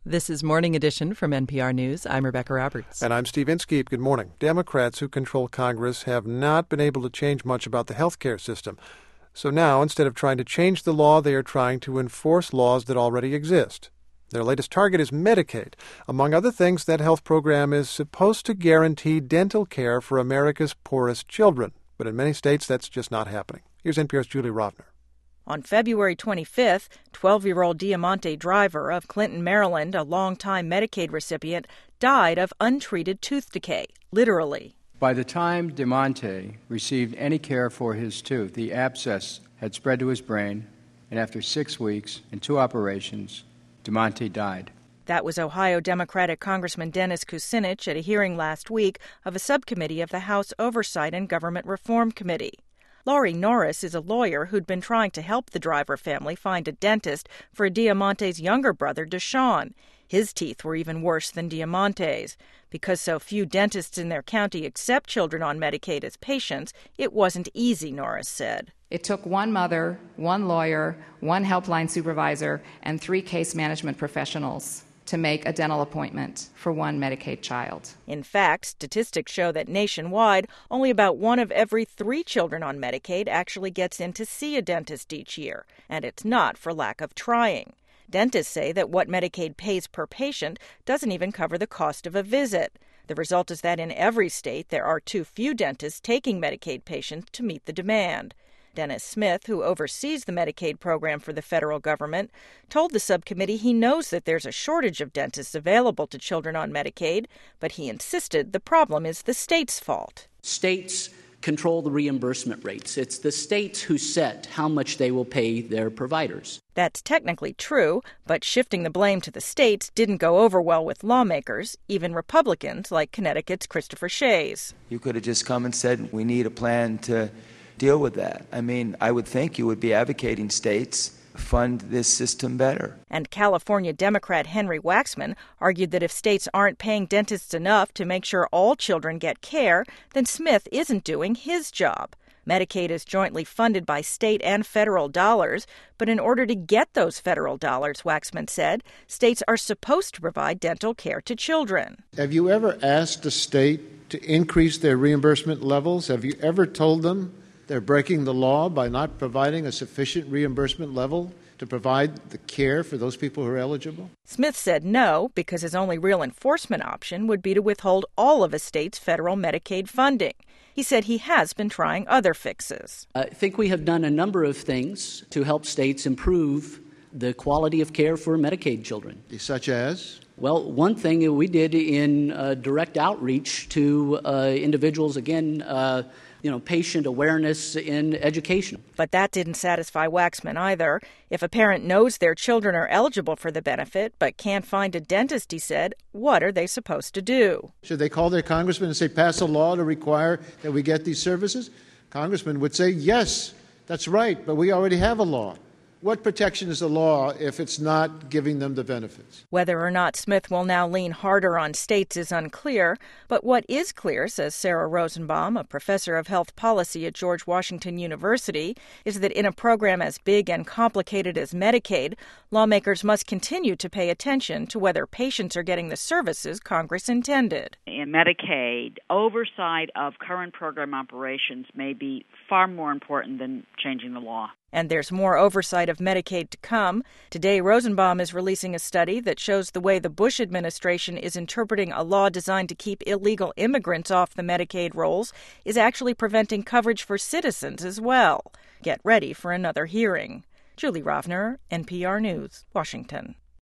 This is Morning Edition from NPR News. I'm Rebecca Roberts. And I'm Steve Inskeep. Good morning. Democrats who control Congress have not been able to change much about the health care system. So now, instead of trying to change the law, they are trying to enforce laws that already exist. Their latest target is Medicaid. Among other things, that health program is supposed to guarantee dental care for America's poorest children. But in many states, that's just not happening. Here's NPR's Julie Rovner. On February 25th, 12-year-old Diamante Driver of Clinton, Maryland, a longtime Medicaid recipient, died of untreated tooth decay, literally. By the time Diamante received any care for his tooth, the abscess had spread to his brain, and after 6 weeks and 2 operations, Diamante died. That was Ohio Democratic Congressman Dennis Kucinich at a hearing last week of a subcommittee of the House Oversight and Government Reform Committee. Laurie Norris is a lawyer who'd been trying to help the Driver family find a dentist for Diamante's younger brother, Deshaun. His teeth were even worse than Diamante's. Because so few dentists in their county accept children on Medicaid as patients, it wasn't easy, Norris said. It took one mother, one lawyer, one helpline supervisor, and 3 case management professionals to make a dental appointment for one Medicaid child. In fact, statistics show that nationwide, only about 1 of every 3 children on Medicaid actually gets in to see a dentist each year, and it's not for lack of trying. Dentists say that what Medicaid pays per patient doesn't even cover the cost of a visit. The result is that in every state, there are too few dentists taking Medicaid patients to meet the demand. Dennis Smith, who oversees the Medicaid program for the federal government, told the subcommittee he knows that there's a shortage of dentists available to children on Medicaid, but he insisted the problem is the state's fault. States control the reimbursement rates. It's the states who set how much they will pay their providers. That's technically true, but shifting the blame to the states didn't go over well with lawmakers, even Republicans like Connecticut's Christopher Shays. You could have just come and said, we need a plan to deal with that. I mean, I would think you would be advocating states fund this system better. And California Democrat Henry Waxman argued that if states aren't paying dentists enough to make sure all children get care, then Smith isn't doing his job. Medicaid is jointly funded by state and federal dollars, but in order to get those federal dollars, Waxman said, states are supposed to provide dental care to children. Have you ever asked a state to increase their reimbursement levels? Have you ever told them they're breaking the law by not providing a sufficient reimbursement level to provide the care for those people who are eligible? Smith said no, because his only real enforcement option would be to withhold all of a state's federal Medicaid funding. He said he has been trying other fixes. I think we have done a number of things to help states improve the quality of care for Medicaid children. Such as? Well, one thing that we did in direct outreach to individuals, again, patient awareness in education. But that didn't satisfy Waxman either. If a parent knows their children are eligible for the benefit but can't find a dentist, he said, what are they supposed to do? Should they call their congressman and say, pass a law to require that we get these services? Congressman would say, yes, that's right, but we already have a law. What protection is the law if it's not giving them the benefits? Whether or not Smith will now lean harder on states is unclear, but what is clear, says Sarah Rosenbaum, a professor of health policy at George Washington University, is that in a program as big and complicated as Medicaid, lawmakers must continue to pay attention to whether patients are getting the services Congress intended. In Medicaid, oversight of current program operations may be far more important than changing the law. And there's more oversight of Medicaid to come. Today, Rosenbaum is releasing a study that shows the way the Bush administration is interpreting a law designed to keep illegal immigrants off the Medicaid rolls is actually preventing coverage for citizens as well. Get ready for another hearing. Julie Rovner, NPR News, Washington.